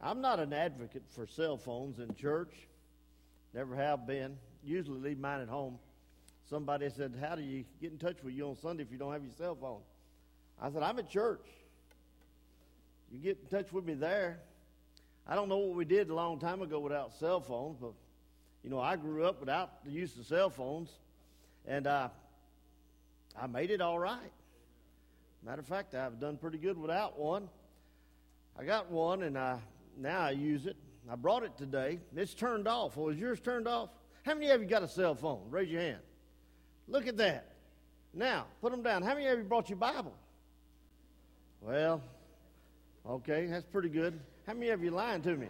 I'm not an advocate for cell phones in church. Never have been. Usually leave mine at home. Somebody said, how do you get in touch with you on Sunday if you don't have your cell phone? I said, I'm at church. You get in touch with me there. I don't know what we did a long time ago without cell phones, but, I grew up without the use of cell phones, and I made it all right. Matter of fact, I've done pretty good without one. I got one, and now I use it. I brought it today. It's turned off. Well, is yours turned off? How many of you got a cell phone? Raise your hand. Look at that. Now, put them down. How many of you brought your Bible? Well, okay, that's pretty good. How many of you lying to me?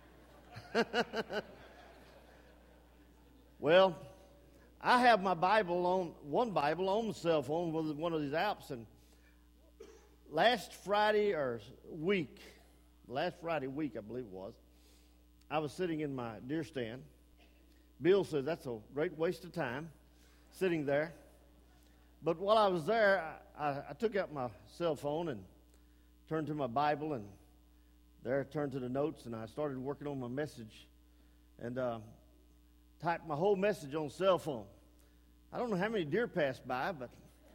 Well, I have my Bible on the cell phone with one of these apps, and last Friday week, I believe it was, I was sitting in my deer stand. Bill said that's a great waste of time sitting there. But while I was there, I took out my cell phone and turned to my Bible, and there I turned to the notes, and I started working on my message and typed my whole message on cell phone. I don't know how many deer passed by, but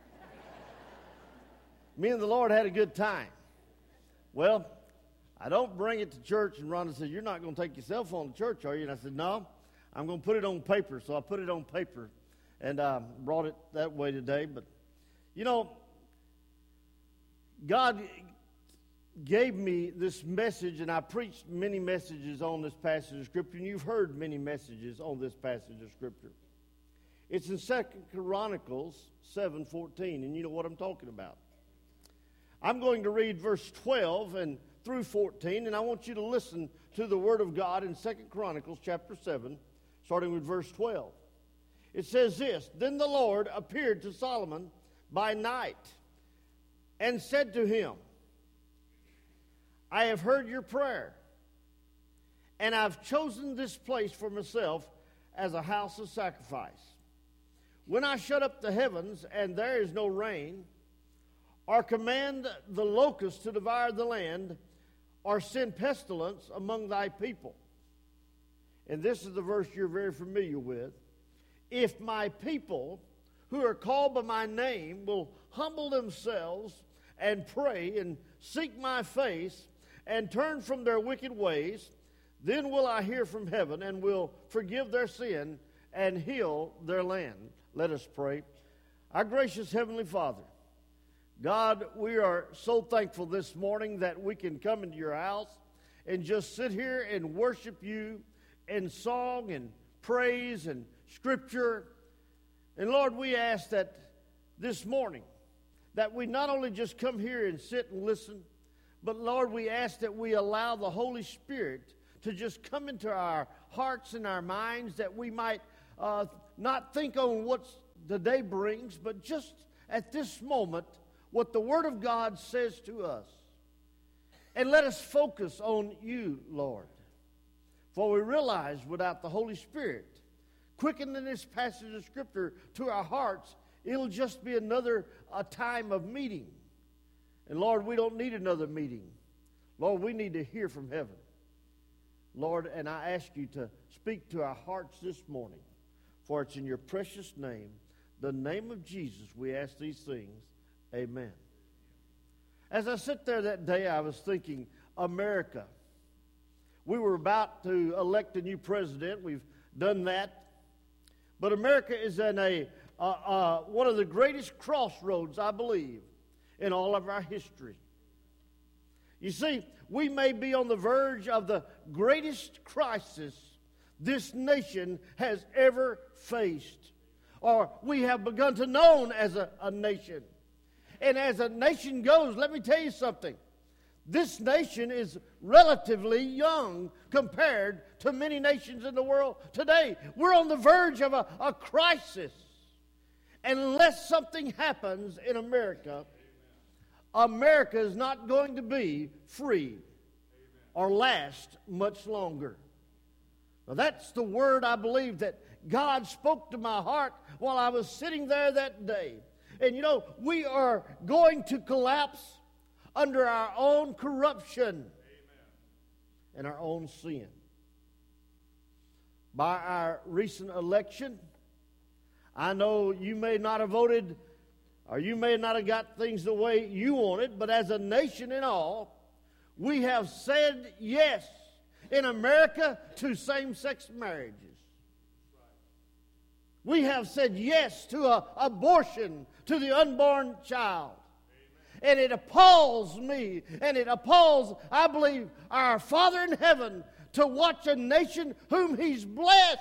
me and the Lord had a good time. Well, I don't bring it to church, and Rhonda said, you're not going to take your cell phone to church, are you? And I said, no, I'm going to put it on paper. So I put it on paper and brought it that way today. But, God gave me this message, and I preached many messages on this passage of Scripture, and you've heard many messages on this passage of Scripture. It's in 2 Chronicles 7:14, and you know what I'm talking about. I'm going to read verse 12 and through 14, and I want you to listen to the Word of God in 2 Chronicles chapter 7, starting with verse 12. It says this, Then the Lord appeared to Solomon by night and said to him, I have heard your prayer, and I've chosen this place for myself as a house of sacrifice. When I shut up the heavens and there is no rain, or command the locusts to devour the land, or send pestilence among thy people. And this is the verse you're very familiar with. If my people, who are called by my name, will humble themselves and pray and seek my face and turn from their wicked ways, then will I hear from heaven and will forgive their sin and heal their land. Let us pray. Our gracious Heavenly Father, God, we are so thankful this morning that we can come into your house and just sit here and worship you in song and praise and scripture. And Lord, we ask that this morning that we not only just come here and sit and listen, but Lord, we ask that we allow the Holy Spirit to just come into our hearts and our minds, that we might not think on what the day brings, but just at this moment what the Word of God says to us. And let us focus on you, Lord. For we realize without the Holy Spirit quickening this passage of Scripture to our hearts, it'll just be another time of meeting. And Lord, we don't need another meeting. Lord, we need to hear from heaven. Lord, and I ask you to speak to our hearts this morning. For it's in your precious name, the name of Jesus, we ask these things. Amen. As I sit there that day, I was thinking, America. We were about to elect a new president. We've done that. But America is in one of the greatest crossroads, I believe, in all of our history. You see, we may be on the verge of the greatest crisis this nation has ever faced, or we have begun to know as a nation. And as a nation goes, let me tell you something. This nation is relatively young compared to many nations in the world today. We're on the verge of a crisis. And unless something happens in America, America is not going to be free or last much longer. Now, that's the word I believe that God spoke to my heart while I was sitting there that day. And we are going to collapse under our own corruption. Amen. and our own sin. By our recent election, I know you may not have voted, or you may not have got things the way you wanted, but as a nation in all, we have said yes in America to same-sex marriages. We have said yes to abortion to the unborn child. And it appalls me, and it appalls, I believe, our Father in heaven to watch a nation whom He's blessed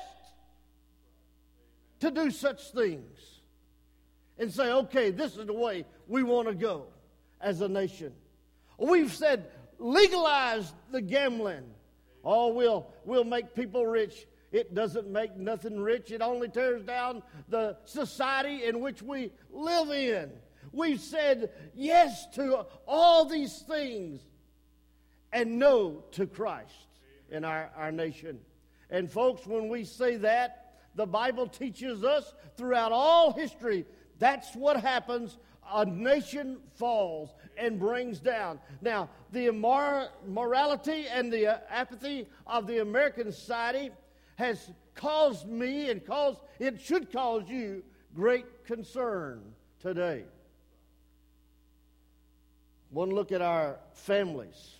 to do such things and say, okay, this is the way we want to go as a nation. We've said legalize the gambling. Oh, we'll make people rich. It doesn't make nothing rich. It only tears down the society in which we live in. We've said yes to all these things and no to Christ in our nation. And folks, when we say that, the Bible teaches us throughout all history, that's what happens. A nation falls and brings down. Now, the immorality and the apathy of the American society has caused me, and it should cause you, great concern today. One look at our families.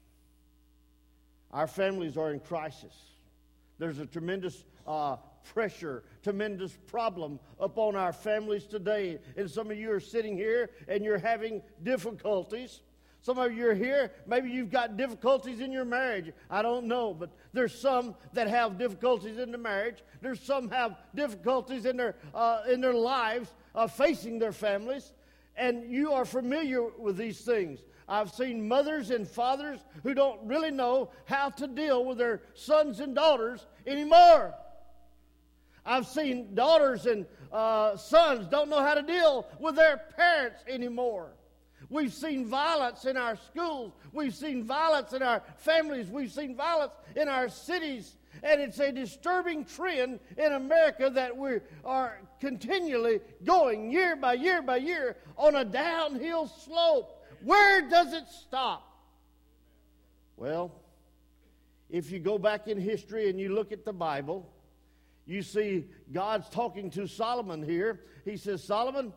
Our families are in crisis. There's a tremendous pressure, tremendous problem upon our families today. And some of you are sitting here and you're having difficulties. Some of you are here, maybe you've got difficulties in your marriage. I don't know, but there's some that have difficulties in the marriage. There's some have difficulties in their lives facing their families. And you are familiar with these things. I've seen mothers and fathers who don't really know how to deal with their sons and daughters anymore. I've seen daughters and sons don't know how to deal with their parents anymore. We've seen violence in our schools. We've seen violence in our families. We've seen violence in our cities. And it's a disturbing trend in America that we are continually going year by year by year on a downhill slope. Where does it stop? Well, if you go back in history and you look at the Bible, you see God's talking to Solomon here. He says, Solomon,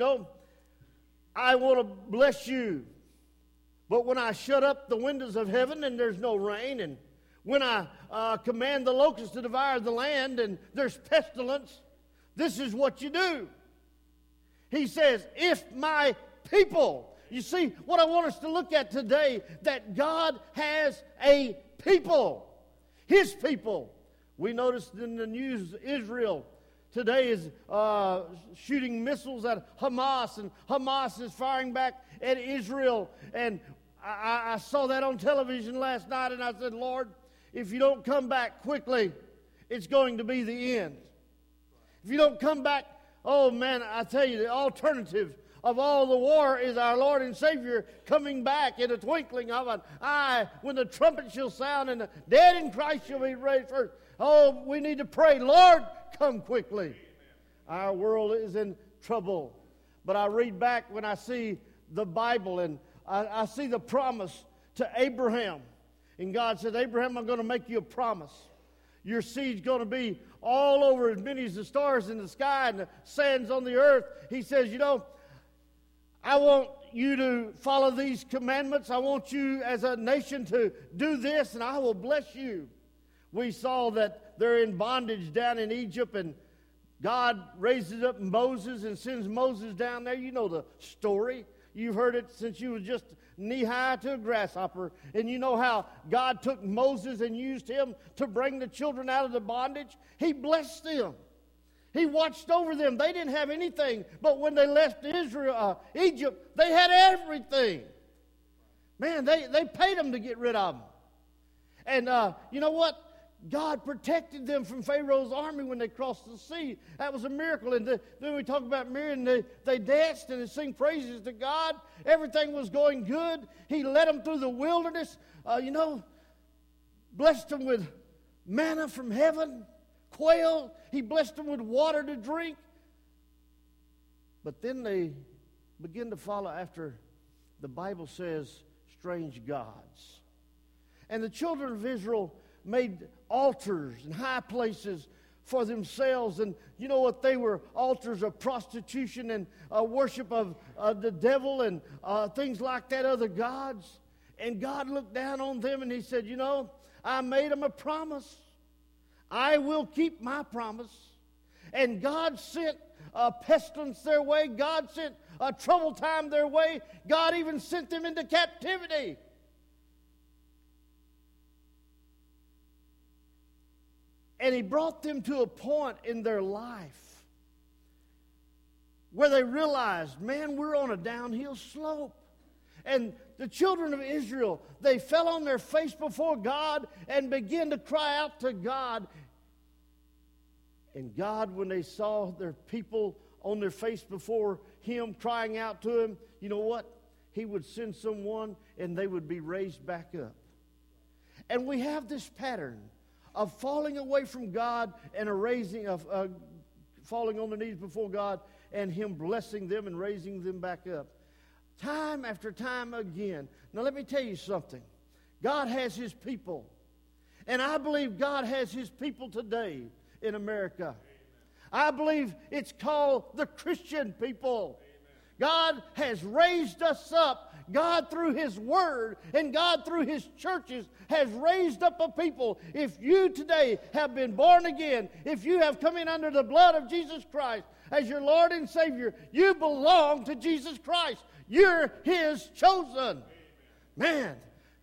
I want to bless you. But when I shut up the windows of heaven and there's no rain, and when I command the locusts to devour the land and there's pestilence, this is what you do. He says, if my people, you see, what I want us to look at today, that God has a people, His people. We noticed in the news, Israel today is shooting missiles at Hamas, and Hamas is firing back at Israel. And I saw that on television last night, and I said, Lord, if you don't come back quickly, it's going to be the end. If you don't come back, oh man, I tell you, the alternative of all the war is our Lord and Savior coming back in a twinkling of an eye, when the trumpet shall sound and the dead in Christ shall be raised first. Oh, we need to pray, Lord, come quickly. Our world is in trouble. But I read back when I see the Bible, and I see the promise to Abraham. And God said, Abraham, I'm going to make you a promise. Your seed's going to be all over, as many as the stars in the sky and the sands on the earth. He says, I want you to follow these commandments. I want you as a nation to do this, and I will bless you. We saw that they're in bondage down in Egypt, and God raises up Moses and sends Moses down there. You know the story. You've heard it since you were just knee-high to a grasshopper. And you know how God took Moses and used him to bring the children out of the bondage. He blessed them. He watched over them. They didn't have anything. But when they left Egypt, they had everything. Man, they paid them to get rid of them. And you know what? God protected them from Pharaoh's army when they crossed the sea. That was a miracle. And then we talk about Miriam. They danced and they sing praises to God. Everything was going good. He led them through the wilderness. Blessed them with manna from heaven, quail. He blessed them with water to drink. But then they begin to follow after, the Bible says, strange gods. And the children of Israel made altars and high places for themselves. And you know what? They were altars of prostitution and worship of the devil and things like that, other gods. And God looked down on them and he said, you know, I made them a promise. I will keep my promise. And God sent a pestilence their way. God sent a trouble time their way. God even sent them into captivity. And he brought them to a point in their life where they realized, man, we're on a downhill slope. And the children of Israel, they fell on their face before God and began to cry out to God. And God, when they saw their people on their face before Him crying out to Him, you know what? He would send someone and they would be raised back up. And we have this pattern of falling away from God and falling on their knees before God and Him blessing them and raising them back up. Time after time again. Now let me tell you something. God has His people. And I believe God has His people today in America. I believe it's called the Christian people. God has raised us up. God, through His Word and God, through His churches, has raised up a people. If you today have been born again, if you have come in under the blood of Jesus Christ as your Lord and Savior, you belong to Jesus Christ. You're His chosen. Man.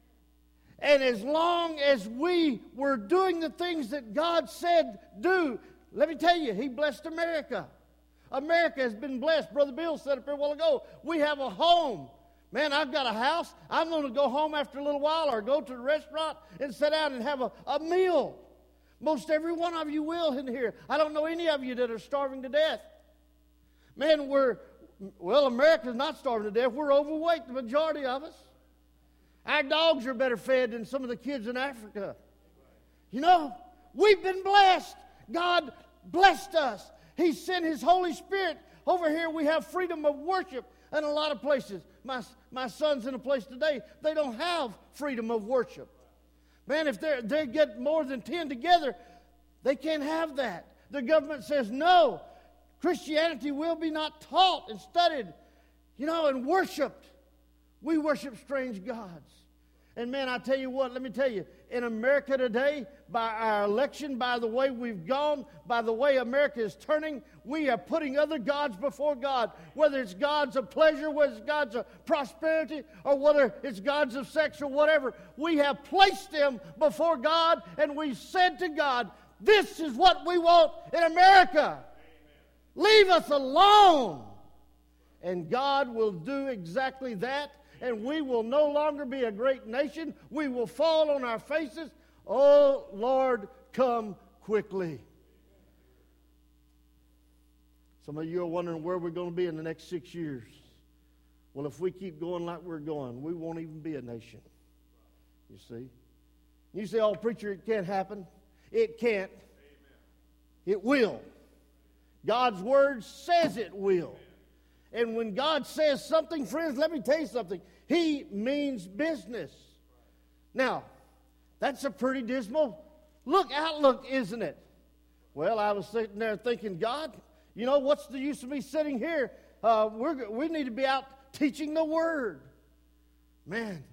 And as long as we were doing the things that God said do, let me tell you, He blessed America. America has been blessed. Brother Bill said up here a while ago, we have a home. Man, I've got a house. I'm going to go home after a little while or go to the restaurant and sit down and have a meal. Most every one of you will in here. I don't know any of you that are starving to death. Man, America's not starving to death. We're overweight, the majority of us. Our dogs are better fed than some of the kids in Africa. You know, we've been blessed. God blessed us. He sent His Holy Spirit. Over here we have freedom of worship in a lot of places. My son's in a place today, they don't have freedom of worship. Man, if they get more than 10 together, they can't have that. The government says, no, Christianity will be not taught and studied, and worshiped. We worship strange gods. And man, I tell you what, let me tell you, in America today, by our election, by the way we've gone, by the way America is turning, we are putting other gods before God. Whether it's gods of pleasure, whether it's gods of prosperity, or whether it's gods of sex or whatever, we have placed them before God, and we've said to God, this is what we want in America. Leave us alone. And God will do exactly that. And we will no longer be a great nation. We will fall on our faces. Oh, Lord, come quickly. Some of you are wondering where we're going to be in the next 6 years. Well, if we keep going like we're going, we won't even be a nation. You see? You say, oh, preacher, it can't happen. It can't. It will. God's Word says it will. And when God says something, friends, let me tell you something. He means business. Now, that's a pretty dismal outlook, isn't it? Well, I was sitting there thinking, God, what's the use of me sitting here? We need to be out teaching the Word. Man,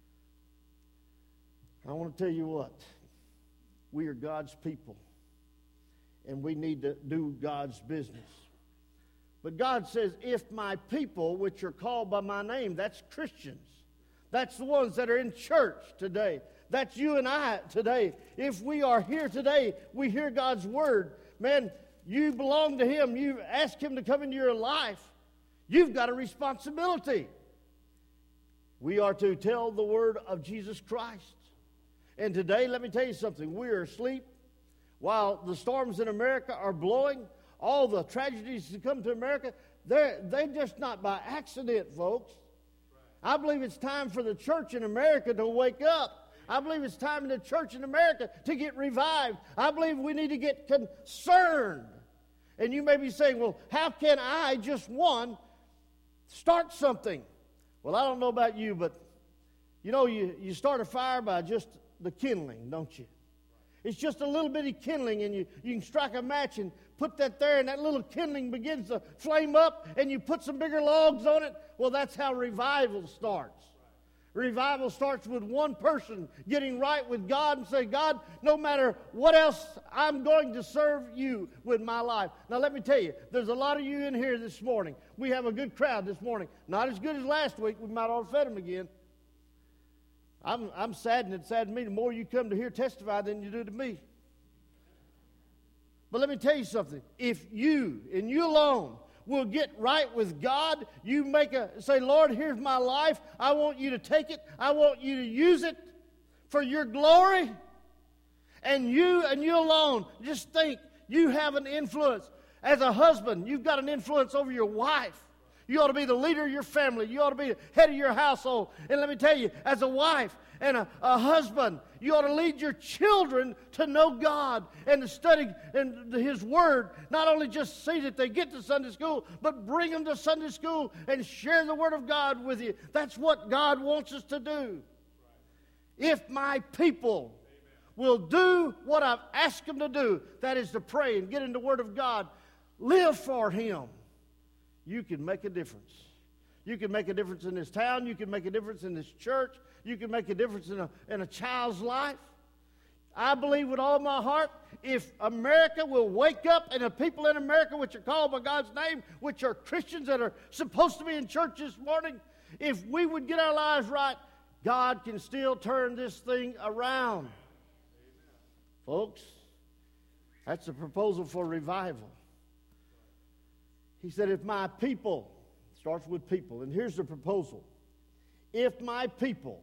I want to tell you what. We are God's people. And we need to do God's business. But God says, if my people, which are called by my name, that's Christians. That's the ones that are in church today. That's you and I today. If we are here today, we hear God's Word. Man, you belong to Him. You ask Him to come into your life. You've got a responsibility. We are to tell the Word of Jesus Christ. And today, let me tell you something. We are asleep while the storms in America are blowing. All the tragedies that come to America, they're just not by accident, folks. I believe it's time for the church in America to wake up. I believe it's time in the church in America to get revived. I believe we need to get concerned. And you may be saying, well, how can I, just one, start something? Well, I don't know about you, but you start a fire by just the kindling, don't you? It's just a little bitty kindling, and you can strike a match and put that there, and that little kindling begins to flame up, and you put some bigger logs on it. Well, that's how revival starts. Revival starts with one person getting right with God and say, God, no matter what else, I'm going to serve you with my life. Now, let me tell you, there's a lot of you in here this morning. We have a good crowd this morning. Not as good as last week. We might ought to fed them again. I'm saddened. It saddened me the more you come to hear testify than you do to me. But let me tell you something. If you, and you alone, will get right with God, you say, Lord, here's my life. I want you to take it. I want you to use it for your glory. And you alone, just think, you have an influence. As a husband, you've got an influence over your wife. You ought to be the leader of your family. You ought to be the head of your household. And let me tell you, as a wife and a husband, you ought to lead your children to know God and to study His Word. Not only just see that they get to Sunday school, but bring them to Sunday school and share the Word of God with you. That's what God wants us to do. If my people will do what I've asked them to do, that is to pray and get in the Word of God, live for Him, you can make a difference. You can make a difference in this town. You can make a difference in this church. You can make a difference in a child's life. I believe with all my heart, if America will wake up, and the people in America which are called by God's name, which are Christians that are supposed to be in church this morning, if we would get our lives right, God can still turn this thing around. Amen. Folks, that's a proposal for revival. He said, if my people, starts with people, and here's the proposal. If my people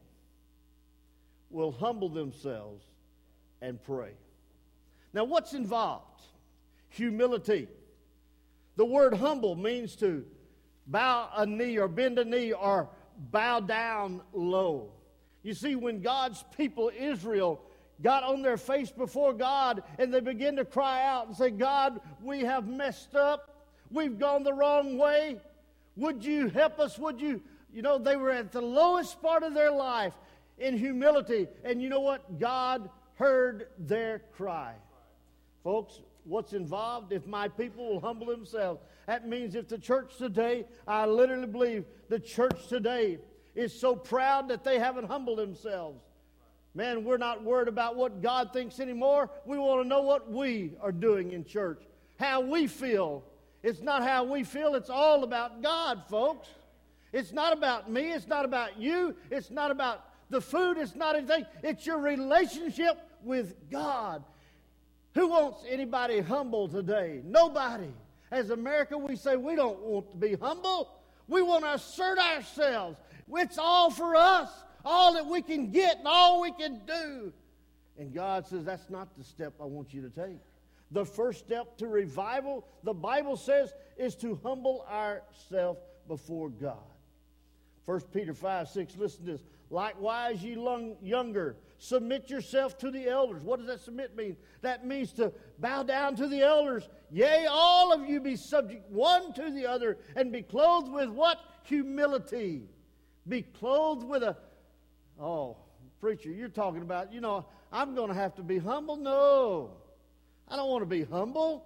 will humble themselves and pray. Now, what's involved? Humility. The word humble means to bow a knee or bend a knee or bow down low. You see, when God's people, Israel, got on their face before God and they began to cry out and say, God, we have messed up. We've gone the wrong way. Would you help us? Would you? You know, they were at the lowest part of their life in humility. And you know what? God heard their cry. Folks, what's involved? If my people will humble themselves. That means if the church today, I literally believe the church today is so proud that they haven't humbled themselves. Man, we're not worried about what God thinks anymore. We want to know what we are doing in church. How we feel. It's not how we feel. It's all about God, folks. It's not about me. It's not about you. It's not about the food. It's not anything. It's your relationship with God. Who wants anybody humble today? Nobody. As America, we say we don't want to be humble. We want to assert ourselves. It's all for us. All that we can get and all we can do. And God says, that's not the step I want you to take. The first step to revival, the Bible says, is to humble ourselves before God. 1 Peter 5:6, listen to this. Likewise, ye younger, submit yourself to the elders. What does that submit mean? That means to bow down to the elders. Yea, all of you be subject one to the other, and be clothed with what? Humility. Be clothed with a... Oh, preacher, you're talking about, I'm going to have to be humble? No. I don't want to be humble.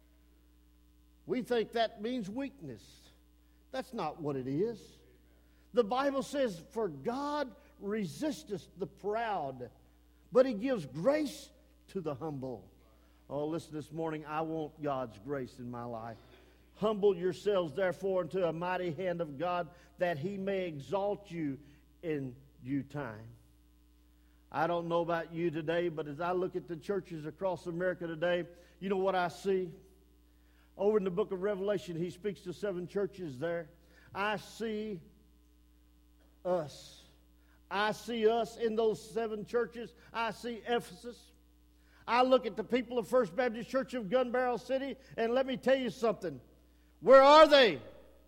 We think that means weakness. That's not what it is. The Bible says, for God resisteth the proud, but He gives grace to the humble. Oh, listen, this morning, I want God's grace in my life. Humble yourselves, therefore, unto a mighty hand of God, that He may exalt you in due time. I don't know about you today, but as I look at the churches across America today, you know what I see? Over in the book of Revelation, he speaks to 7 churches there. I see us. I see us in those 7 churches. I see Ephesus. I look at the people of First Baptist Church of Gun Barrel City, and let me tell you something. Where are they?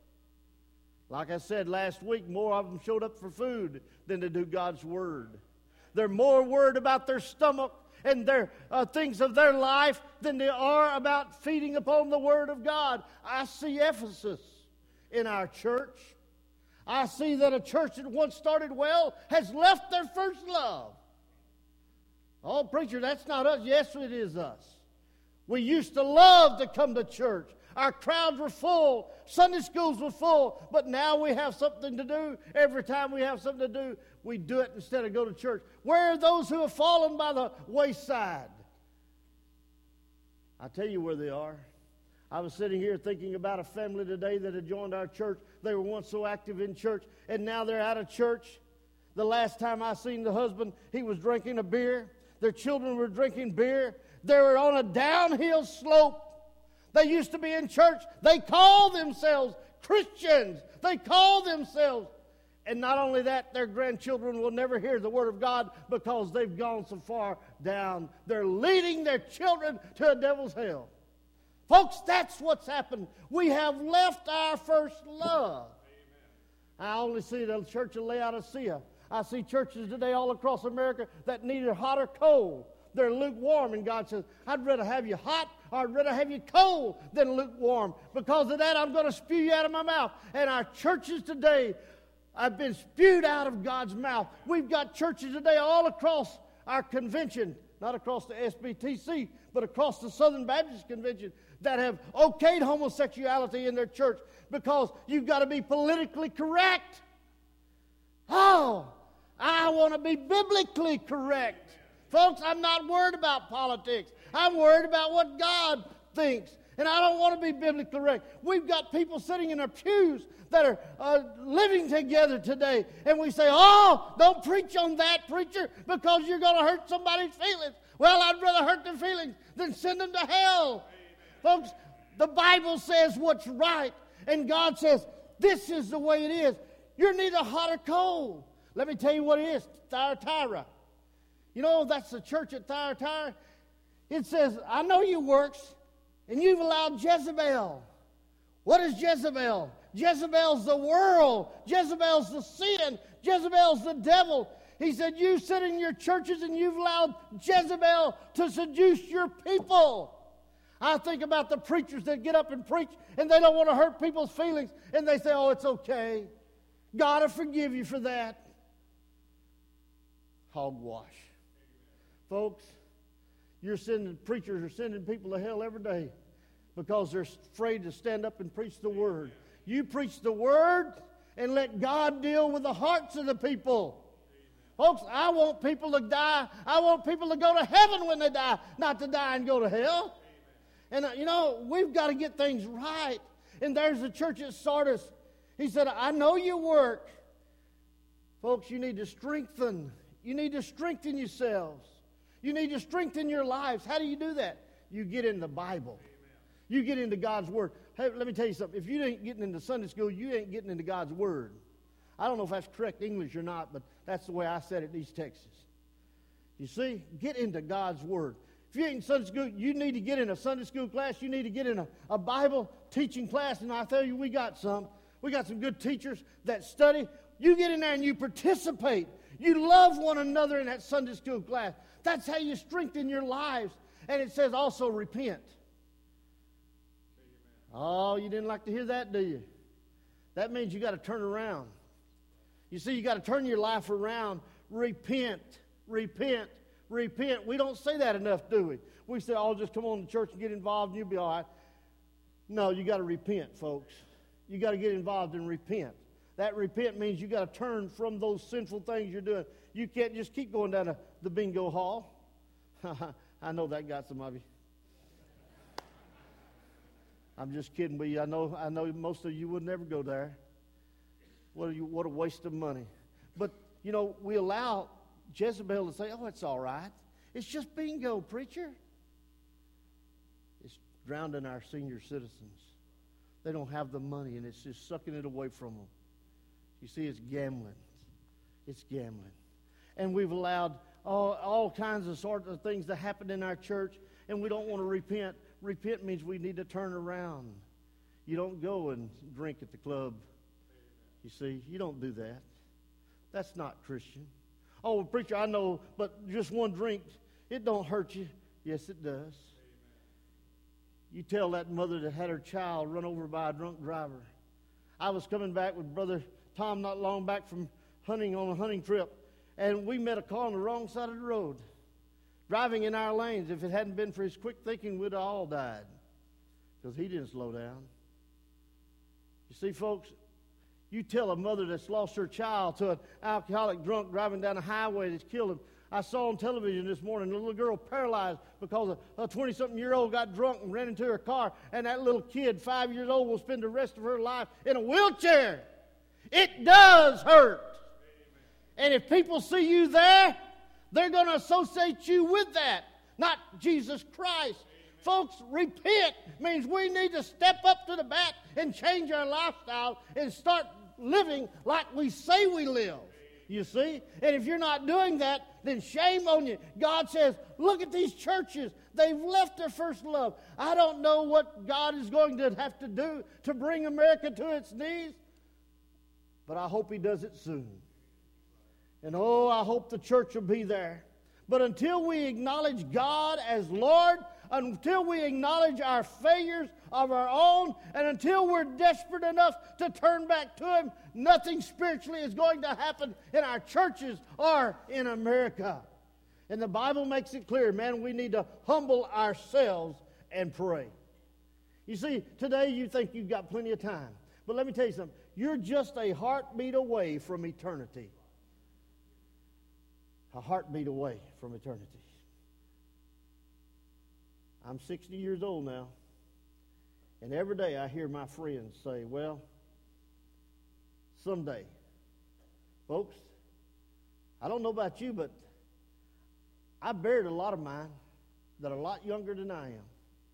Like I said last week, more of them showed up for food than to do God's Word. They're more worried about their stomach and their things of their life than they are about feeding upon the Word of God. I see Ephesus in our church. I see that a church that once started well has left their first love. Oh, preacher, that's not us. Yes, it is us. We used to love to come to church. Our crowds were full. Sunday schools were full. But now we have something to do. Every time we have something to do, we do it instead of go to church. Where are those who have fallen by the wayside? I tell you where they are. I was sitting here thinking about a family today that had joined our church. They were once so active in church, and now they're out of church. The last time I seen the husband, he was drinking a beer. Their children were drinking beer. They were on a downhill slope. They used to be in church. They call themselves Christians. They call themselves. And not only that, their grandchildren will never hear the Word of God because they've gone so far down. They're leading their children to a devil's hell. Folks, that's what's happened. We have left our first love. Amen. I only see the church of Laodicea. I see churches today all across America that need it hot or cold. They're lukewarm, and God says, I'd rather have you hot or I'd rather have you cold than lukewarm. Because of that, I'm going to spew you out of my mouth. And our churches today have been spewed out of God's mouth. We've got churches today all across our convention, not across the SBTC, but across the Southern Baptist Convention, that have okayed homosexuality in their church because you've got to be politically correct. Oh, I want to be biblically correct. Folks, I'm not worried about politics. I'm worried about what God thinks. And I don't want to be biblically correct. We've got people sitting in our pews that are living together today. And we say, oh, don't preach on that, preacher, because you're going to hurt somebody's feelings. Well, I'd rather hurt their feelings than send them to hell. Amen. Folks, the Bible says what's right. And God says, this is the way it is. You're neither hot or cold. Let me tell you what it is, Thyatira. You know, that's the church at Thyatira. It says, I know your works, and you've allowed Jezebel. What is Jezebel? Jezebel's the world. Jezebel's the sin. Jezebel's the devil. He said, you sit in your churches and you've allowed Jezebel to seduce your people. I think about the preachers that get up and preach, and they don't want to hurt people's feelings, and they say, oh, it's okay. God will forgive you for that. Hogwash. Folks, preachers are sending people to hell every day because they're afraid to stand up and preach the Word. You preach the Word and let God deal with the hearts of the people. Folks, I want people to die. I want people to go to heaven when they die, not to die and go to hell. And, we've got to get things right. And there's the church at Sardis. He said, I know your work. Folks, you need to strengthen. You need to strengthen yourselves. You need to strengthen your lives. How do you do that? You get in the Bible. Amen. You get into God's Word. Hey, let me tell you something. If you ain't getting into Sunday school, you ain't getting into God's Word. I don't know if that's correct English or not, but that's the way I said it in East Texas. You see, get into God's Word. If you ain't in Sunday school, you need to get in a Sunday school class. You need to get in a Bible teaching class. And I tell you, we got some. We got some good teachers that study. You get in there and you participate. You love one another in that Sunday school class. That's how you strengthen your lives. And it says also repent. Oh, you didn't like to hear that, do you? That means you got to turn around. You see, you got to turn your life around. Repent, repent, repent. We don't say that enough, do we? We say, oh, just come on to church and get involved and you'll be all right. No, you got to repent, folks. You got to get involved and repent. That repent means you got to turn from those sinful things you're doing. You can't just keep going down to the bingo hall. I know that got some of you. I'm just kidding with you. I know most of you would never go there. What a waste of money. But, we allow Jezebel to say, oh, it's all right. It's just bingo, preacher. It's drowning our senior citizens. They don't have the money, and it's just sucking it away from them. You see, it's gambling. It's gambling. And we've allowed all kinds of sorts of things to happen in our church, and we don't want to repent. Repent means we need to turn around. You don't go and drink at the club. You see, you don't do that. That's not Christian. Oh, preacher, I know, but just one drink, it don't hurt you. Yes, it does. You tell that mother that had her child run over by a drunk driver. I was coming back with Brother Tom not long back from hunting on a hunting trip, and we met a car on the wrong side of the road. driving in our lanes. If it hadn't been for his quick thinking, we'd have all died, because he didn't slow down. You see, folks, you tell a mother that's lost her child to an alcoholic drunk driving down a highway that's killed him. I saw on television this morning a little girl paralyzed because a 20-something-year-old got drunk and ran into her car, and that little kid, 5 years old, will spend the rest of her life in a wheelchair. It does hurt. And if people see you there, they're going to associate you with that, not Jesus Christ. Folks, repent means we need to step up to the bat and change our lifestyle and start living like we say we live. You see? And if you're not doing that, then shame on you. God says, look at these churches. They've left their first love. I don't know what God is going to have to do to bring America to its knees, but I hope He does it soon. And oh, I hope the church will be there. But until we acknowledge God as Lord, until we acknowledge our failures of our own, and until we're desperate enough to turn back to Him, nothing spiritually is going to happen in our churches or in America. And the Bible makes it clear, man, we need to humble ourselves and pray. You see, today you think you've got plenty of time. But let me tell you something. You're just a heartbeat away from eternity. A heartbeat away from eternity. I'm 60 years old now, and every day I hear my friends say, well, someday. Folks, I don't know about you, but I buried a lot of mine that are a lot younger than I am.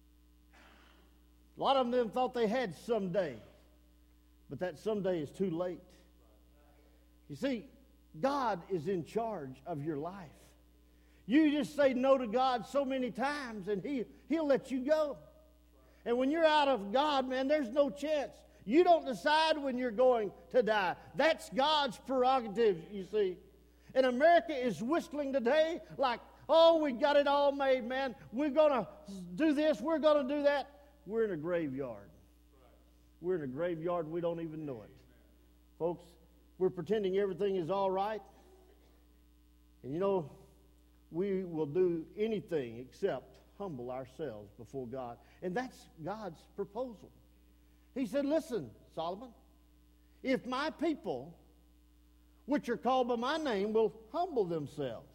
A lot of them thought they had someday, but that someday is too late. You see, God is in charge of your life. You just say no to God so many times, and He'll let you go. And when you're out of God, man, there's no chance. You don't decide when you're going to die. That's God's prerogative, you see. And America is whistling today like, oh, we got it all made, man. We're going to do this. We're going to do that. We're in a graveyard. We're in a graveyard. We don't even know it. Folks, we're pretending everything is all right. And you know, we will do anything except humble ourselves before God. And that's God's proposal. He said, listen, Solomon, if my people, which are called by my name, will humble themselves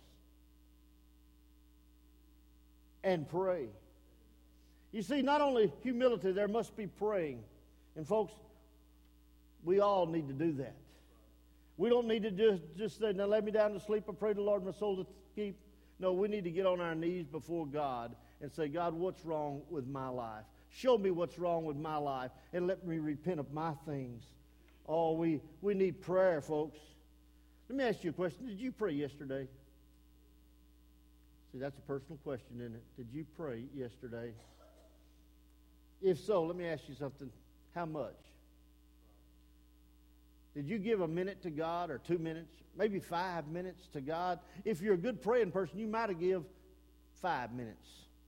and pray. You see, not only humility, there must be praying. And folks, we all need to do that. We don't need to just say, now let me down to sleep. I pray the Lord my soul to keep. No, we need to get on our knees before God and say, God, what's wrong with my life? Show me what's wrong with my life and let me repent of my things. Oh, we need prayer, folks. Let me ask you a question. Did you pray yesterday? See, that's a personal question, isn't it? Did you pray yesterday? If so, let me ask you something. How much? Did you give a minute to God, or 2 minutes, maybe 5 minutes to God? If you're a good praying person, you might have given 5 minutes.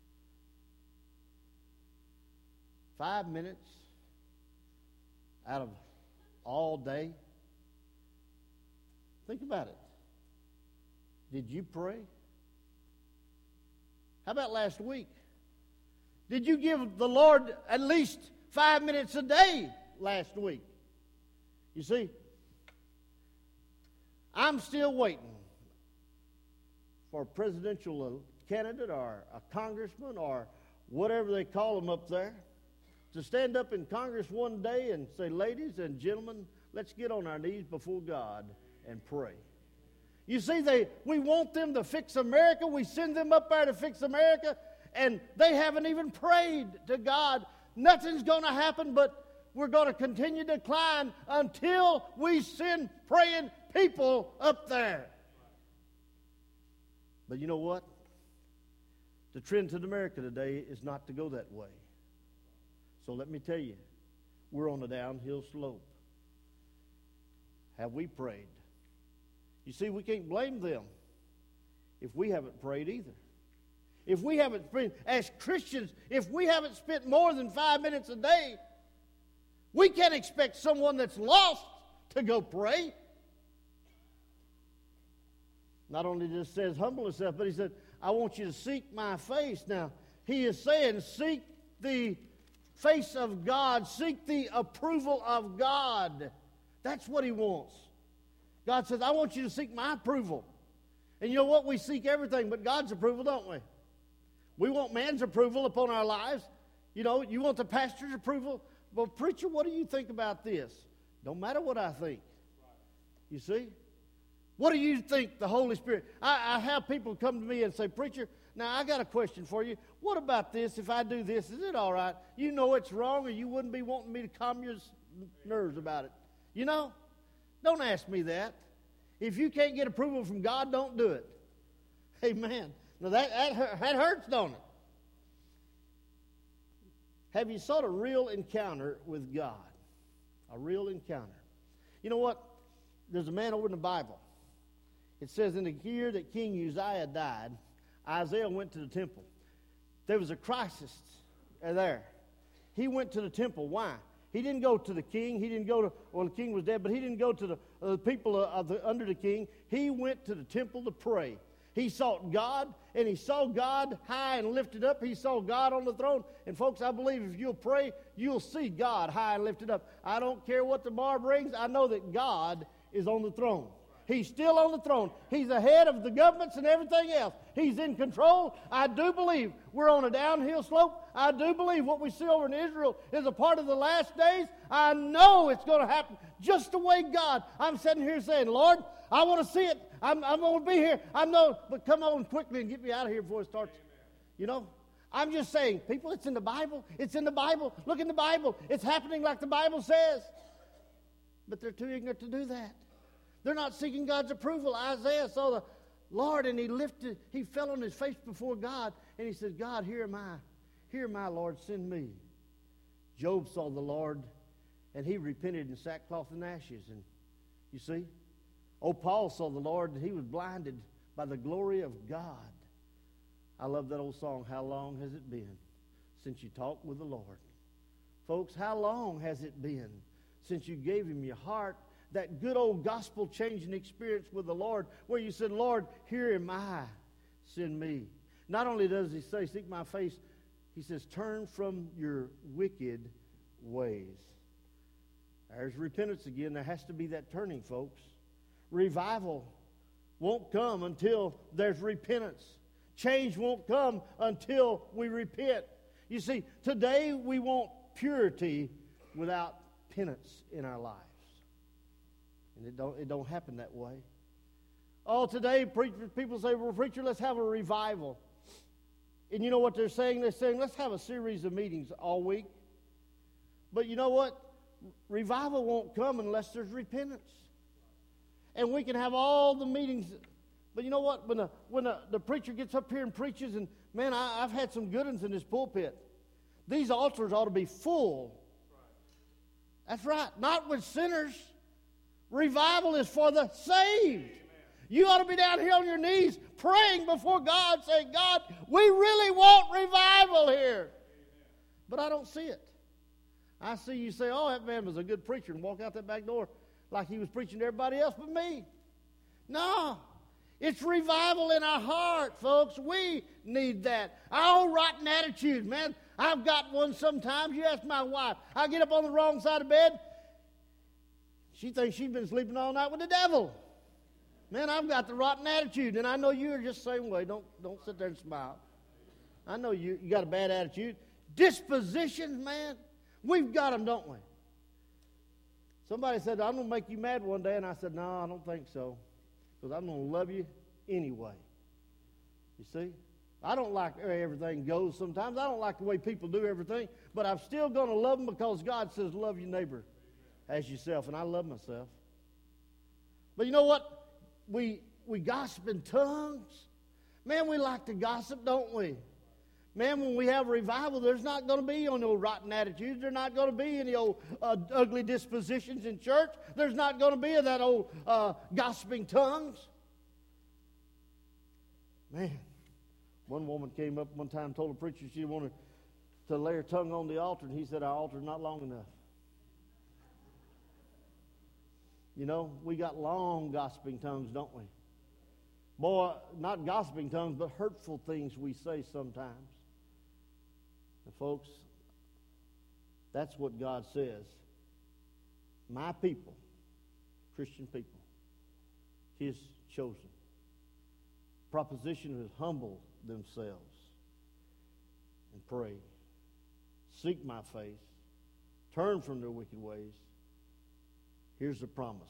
5 minutes out of all day. Think about it. Did you pray? How about last week? Did you give the Lord at least 5 minutes a day last week? You see, I'm still waiting for a presidential candidate or a congressman or whatever they call them up there to stand up in Congress one day and say, ladies and gentlemen, let's get on our knees before God and pray. You see, we want them to fix America. We send them up there to fix America, and they haven't even prayed to God. Nothing's going to happen, but we're going to continue to decline until we send praying people up there. But you know what? The trend in America today is not to go that way. So let me tell you, we're on a downhill slope. Have we prayed? You see, we can't blame them if we haven't prayed either. If we haven't prayed, as Christians, if we haven't spent more than 5 minutes a day, we can't expect someone that's lost to go pray. Not only just says humble himself, but he said, I want you to seek my face. Now, he is saying, seek the face of God. Seek the approval of God. That's what he wants. God says, I want you to seek my approval. And you know what? We seek everything but God's approval, don't we? We want man's approval upon our lives. You know, you want the pastor's approval. Well, preacher, what do you think about this? Don't matter what I think. You see? What do you think the Holy Spirit? I have people come to me and say, preacher, now I got a question for you. What about this? If I do this, is it all right? You know it's wrong, or you wouldn't be wanting me to calm your nerves about it. You know? Don't ask me that. If you can't get approval from God, don't do it. Amen. Now that hurts, don't it? Have you sought a real encounter with God? A real encounter. You know what? There's a man over in the Bible. It says in the year that King Uzziah died, Isaiah went to the temple. There was a crisis there. He went to the temple. Why? He didn't go to the king. He didn't go to, well, the king was dead, but he didn't go to the people under the king. He went to the temple to pray. He sought God, and he saw God high and lifted up. He saw God on the throne. And folks, I believe if you'll pray, you'll see God high and lifted up. I don't care what the bar brings. I know that God is on the throne. He's still on the throne. He's ahead of the governments and everything else. He's in control. I do believe we're on a downhill slope. I do believe what we see over in Israel is a part of the last days. I know it's going to happen just the way God. I'm sitting here saying, Lord, I want to see it. I'm going to be here. I know, but come on quickly and get me out of here before it starts. You know? I'm just saying, people, it's in the Bible. It's in the Bible. Look in the Bible. It's happening like the Bible says. But they're too ignorant to do that. They're not seeking God's approval. Isaiah saw the Lord, and he fell on his face before God, and he said, God, here am I. Here am I, Lord, send me. Job saw the Lord, and he repented in sackcloth and ashes. And you see? Oh, Paul saw the Lord, and he was blinded by the glory of God. I love that old song, How Long Has It Been Since You Talked with the Lord? Folks, how long has it been since you gave him your heart? That good old gospel-changing experience with the Lord where you said, Lord, here am I, send me. Not only does he say, seek my face, he says, turn from your wicked ways. There's repentance again. There has to be that turning, folks. Revival won't come until there's repentance. Change won't come until we repent. You see, today we want purity without penance in our lives. And it don't happen that way. Oh, today people say, well, preacher, let's have a revival. And you know what they're saying? They're saying, let's have a series of meetings all week. But you know what? Revival won't come unless there's repentance. And we can have all the meetings. But you know what? When the preacher gets up here and preaches, and man, I've had some good ones in this pulpit. These altars ought to be full. That's right. Not with sinners. Revival is for the saved. Amen. You ought to be down here on your knees praying before God, saying, God, we really want revival here. Amen. But I don't see it. I see you say, oh, that man was a good preacher, and walk out that back door like he was preaching to everybody else but me. No. It's revival in our heart, folks. We need that. Our old rotten attitude, man. I've got one sometimes. You ask my wife. I get up on the wrong side of bed. She thinks she's been sleeping all night with the devil. Man, I've got the rotten attitude, and I know you're just the same way. Don't sit there and smile. I know you got a bad attitude. Dispositions, man, we've got them, don't we? Somebody said, I'm going to make you mad one day, and I said, no, I don't think so, because I'm going to love you anyway. You see? I don't like the way everything goes sometimes. I don't like the way people do everything, but I'm still going to love them because God says love your neighbor as yourself, and I love myself. But you know what? We gossip in tongues. Man, we like to gossip, don't we? Man, when we have revival, there's not going to be any old rotten attitudes. There's not going to be any old ugly dispositions in church. There's not going to be that old gossiping tongues. Man, one woman came up one time and told a preacher she wanted to lay her tongue on the altar, and he said, our altar's not long enough. You know, we got long gossiping tongues, don't we? Boy, not gossiping tongues, but hurtful things we say sometimes. And folks, that's what God says. My people, Christian people, His chosen. Proposition who humble themselves and pray. Seek my face. Turn from their wicked ways. Here's the promise.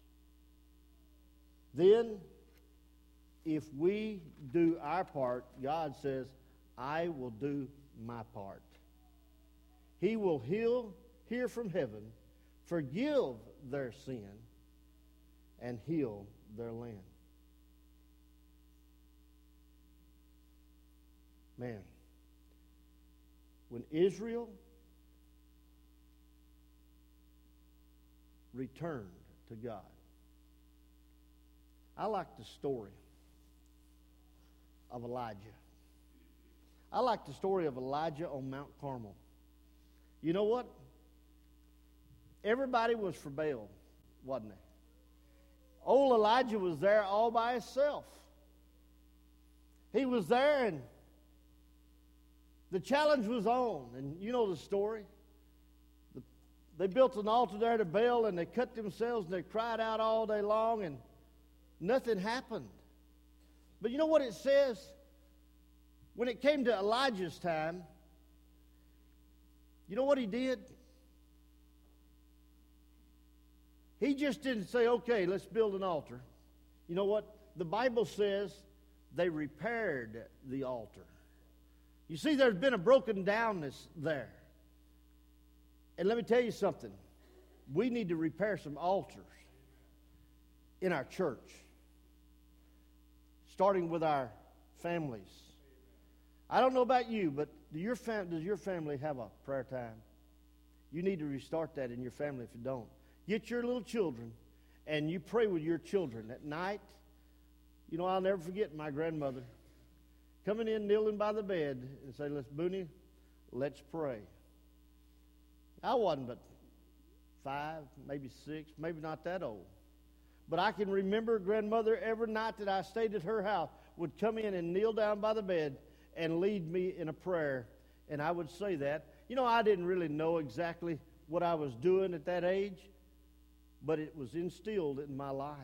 Then, if we do our part, God says, I will do my part. He will hear from heaven, forgive their sin, and heal their land. Man, when Israel returned to God, I like the story of Elijah. I like the story of Elijah on Mount Carmel. You know what? Everybody was for Baal, wasn't they? Old Elijah was there all by himself. He was there, and the challenge was on. And you know the story. They built an altar there to Baal, and they cut themselves, and they cried out all day long, and nothing happened. But you know what it says? When it came to Elijah's time, you know what he did? He just didn't say, okay, let's build an altar. You know what? The Bible says they repaired the altar. You see, there's been a broken downness there. And let me tell you something. We need to repair some altars in our church, starting with our families. I don't know about you, but does your family have a prayer time? You need to restart that in your family if you don't. Get your little children, and you pray with your children at night. You know, I'll never forget my grandmother coming in, kneeling by the bed, and say, "Let's, Booney, let's pray." I wasn't but 5, maybe 6, maybe not that old. But I can remember grandmother every night that I stayed at her house would come in and kneel down by the bed and lead me in a prayer. And I would say that. You know, I didn't really know exactly what I was doing at that age, but it was instilled in my life.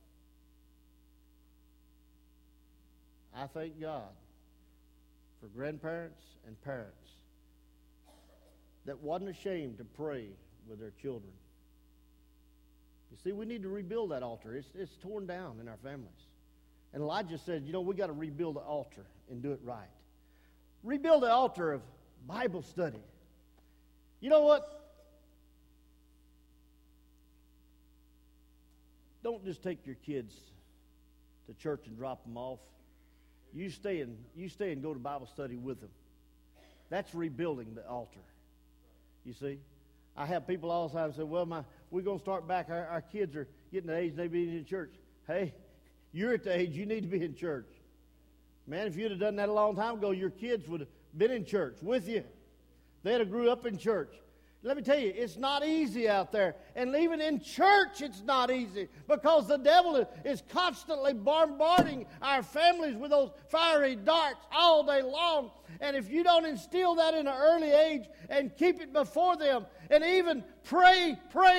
I thank God for grandparents and parents that wasn't ashamed to pray with their children. You see, we need to rebuild that altar. It's torn down in our families. And Elijah said, you know, we got to rebuild the altar and do it right. Rebuild the altar of Bible study. You know what? Don't just take your kids to church and drop them off. You stay and go to Bible study with them. That's rebuilding the altar. You see? I have people all the time say, well, we're going to start back. Our kids are getting the age they be in church. Hey, you're at the age you need to be in church. Man, if you'd have done that a long time ago, your kids would have been in church with you. They'd have grew up in church. Let me tell you, it's not easy out there. And even in church, it's not easy because the devil is constantly bombarding our families with those fiery darts all day long. And if you don't instill that in an early age and keep it before them and even pray.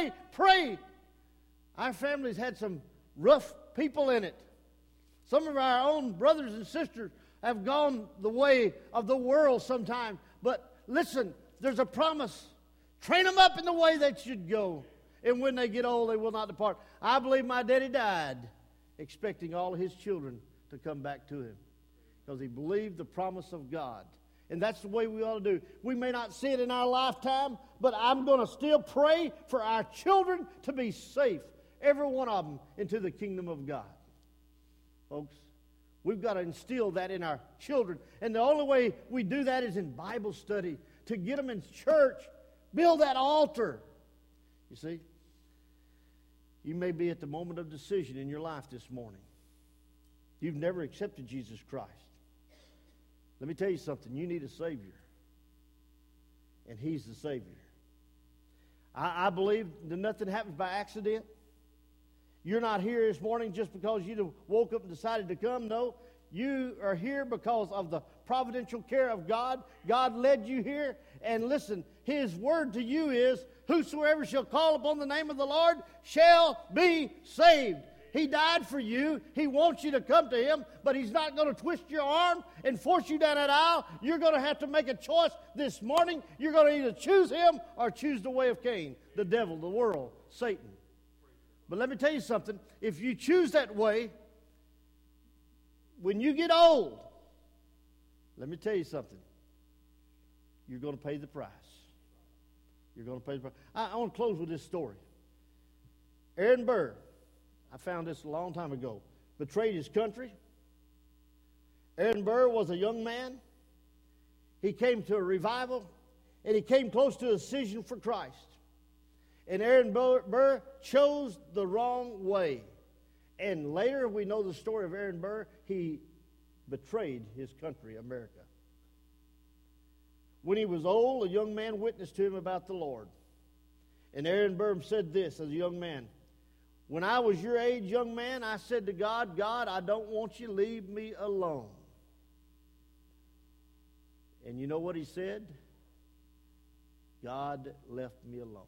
Our family's had some rough people in it. Some of our own brothers and sisters have gone the way of the world sometimes. But listen, there's a promise. Train them up in the way they should go. And when they get old, they will not depart. I believe my daddy died expecting all of his children to come back to him because he believed the promise of God. And that's the way we ought to do. We may not see it in our lifetime, but I'm going to still pray for our children to be safe, every one of them, into the kingdom of God. Folks, we've got to instill that in our children. And the only way we do that is in Bible study, to get them in church. Build that altar. You see, you may be at the moment of decision in your life this morning. You've never accepted Jesus Christ. Let me tell you something. You need a Savior. And He's the Savior. I believe that nothing happens by accident. You're not here this morning just because you woke up and decided to come. No, you are here because of the providential care of God. God led you here. And listen, His word to you is, whosoever shall call upon the name of the Lord shall be saved. He died for you. He wants you to come to Him, but He's not going to twist your arm and force you down that aisle. You're going to have to make a choice this morning. You're going to either choose Him or choose the way of Cain, the devil, the world, Satan. But let me tell you something. If you choose that way, when you get old, let me tell you something. You're going to pay the price. You're going to pay the price. I want to close with this story. Aaron Burr, I found this a long time ago, betrayed his country. Aaron Burr was a young man. He came to a revival, and he came close to a decision for Christ. And Aaron Burr chose the wrong way. And later we know the story of Aaron Burr. He betrayed his country, America. When he was old, a young man witnessed to him about the Lord. And Aaron Burr said this as a young man. When I was your age, young man, I said to God, God, I don't want you to leave me alone. And you know what he said? God left me alone.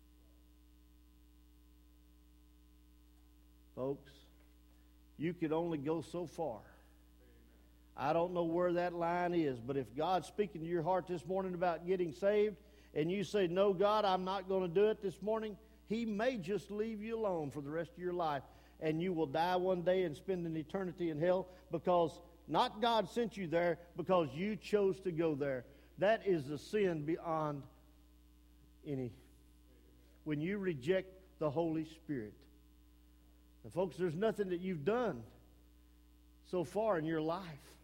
Folks, you can only go so far. I don't know where that line is, but if God's speaking to your heart this morning about getting saved, and you say, no, God, I'm not going to do it this morning, He may just leave you alone for the rest of your life, and you will die one day and spend an eternity in hell because not God sent you there, because you chose to go there. That is a sin beyond any. When you reject the Holy Spirit. And folks, there's nothing that you've done so far in your life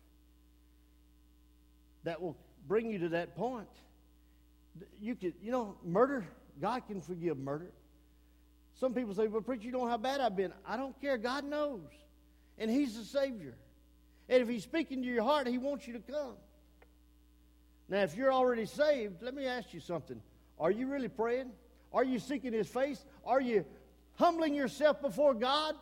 that will bring you to that point. You could, murder, God can forgive murder. Some people say, well, preacher, you know how bad I've been. I don't care. God knows. And He's the Savior. And if He's speaking to your heart, He wants you to come. Now, if you're already saved, let me ask you something. Are you really praying? Are you seeking His face? Are you humbling yourself before God?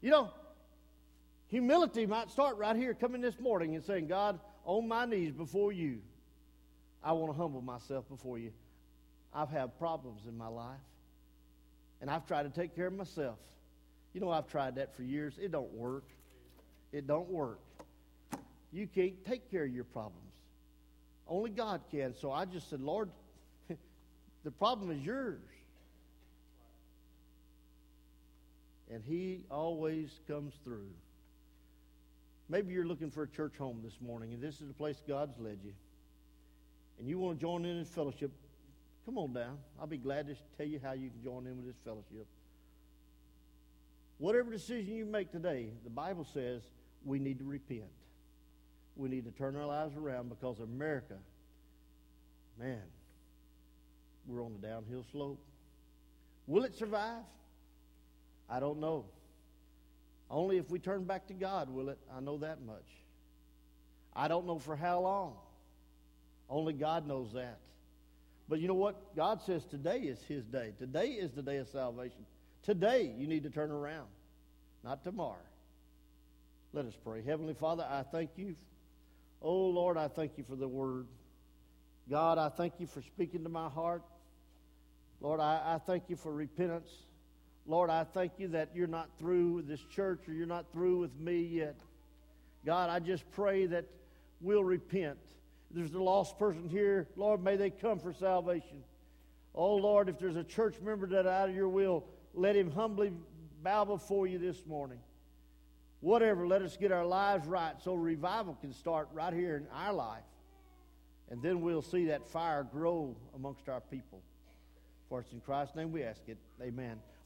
Humility might start right here, coming this morning and saying, God, on my knees before you, I want to humble myself before you. I've had problems in my life, and I've tried to take care of myself. I've tried that for years. It don't work. It don't work. You can't take care of your problems. Only God can. So I just said, Lord, the problem is yours. And He always comes through. Maybe you're looking for a church home this morning, and this is the place God's led you. And you want to join in this fellowship, come on down. I'll be glad to tell you how you can join in with this fellowship. Whatever decision you make today, the Bible says we need to repent. We need to turn our lives around because America, man, we're on the downhill slope. Will it survive? I don't know. Only if we turn back to God will it. I know that much. I don't know for how long. Only God knows that. But you know what? God says today is His day. Today is the day of salvation. Today you need to turn around, not tomorrow. Let us pray. Heavenly Father, I thank You. Oh, Lord, I thank You for the Word. God, I thank You for speaking to my heart. Lord, I thank You for repentance. Lord, I thank You that You're not through with this church, or You're not through with me yet. God, I just pray that we'll repent. If there's a lost person here, Lord, may they come for salvation. Oh, Lord, if there's a church member that out of Your will, let him humbly bow before You this morning. Whatever, let us get our lives right so revival can start right here in our life. And then we'll see that fire grow amongst our people. For it's in Christ's name we ask it. Amen.